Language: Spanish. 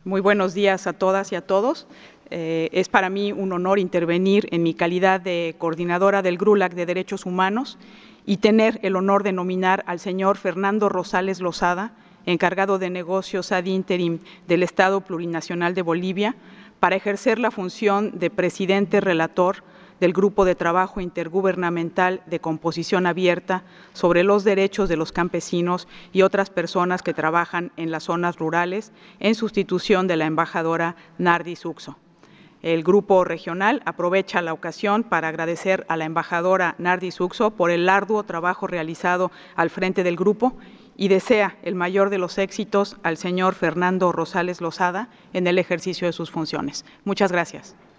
Muy buenos días a todas y a todos. Es para mí un honor intervenir en mi calidad de coordinadora del GRULAC de Derechos Humanos y tener el honor de nominar al señor Fernando Rosales Lozada, encargado de negocios ad interim del Estado Plurinacional de Bolivia, para ejercer la función de presidente relator del Grupo de Trabajo Intergubernamental de Composición Abierta sobre los derechos de los campesinos y otras personas que trabajan en las zonas rurales, en sustitución de la embajadora Nardis Uxo. El Grupo Regional aprovecha la ocasión para agradecer a la embajadora Nardis Uxo por el arduo trabajo realizado al frente del grupo y desea el mayor de los éxitos al señor Fernando Rosales Lozada en el ejercicio de sus funciones. Muchas gracias.